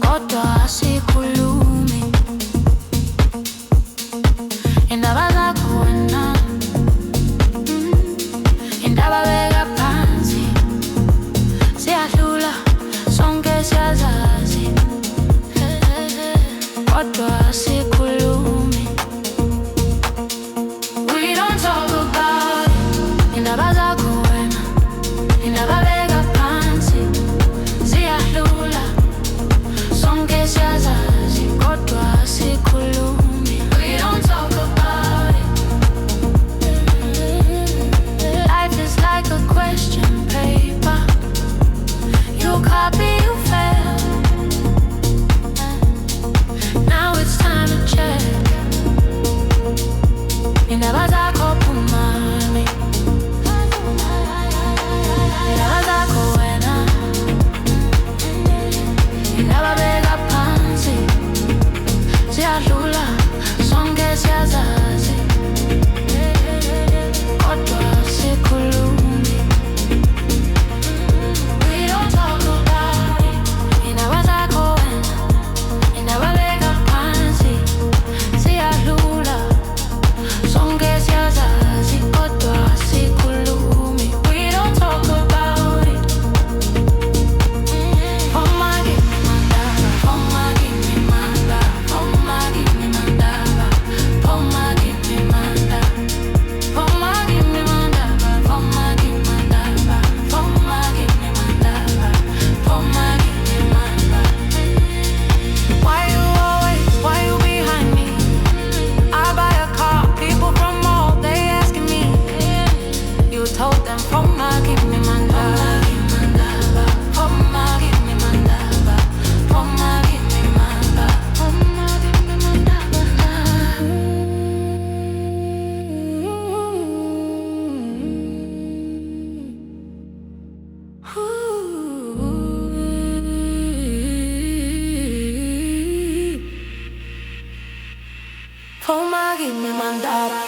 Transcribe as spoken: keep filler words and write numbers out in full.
kodwa sikhulumi. Indaba zakho wena, indaba beka phansi, siyadlula sonke siyazazi, kodwa sikhulumi. We don't talk about it. Indaba zakho wena, indaba beka phansi, siyadlula sonke siyazazi, kodwa sikhulumi. We don't talk about it. Life is like a question paper. You copy, you fail. Now it's time to check. Indaba zakho phumani, indaba zakho wena, indaba beka phansi, siyadlula sonke siyazazi, kodwa sikhulumi. We don't talk about it. Indaba zakho wena, indaba beka phansi, siyadlula sonke siyazazi, kodwa sikhulumi. We don't talk about it. Phoma give me mandaba, phoma give me mandaba, phoma give me mandaba, phoma give me mandaba, phoma give me mandaba, phoma give me mandaba, phoma give me mandaba, phoma give me mandaba. Why you always, why you behind me? I buy a car, people from all, they asking me. You told them, phoma give me mandaba, phoma give me mandaba, phoma give me mandaba, phoma give me mandaba. Phoma give me mandaba.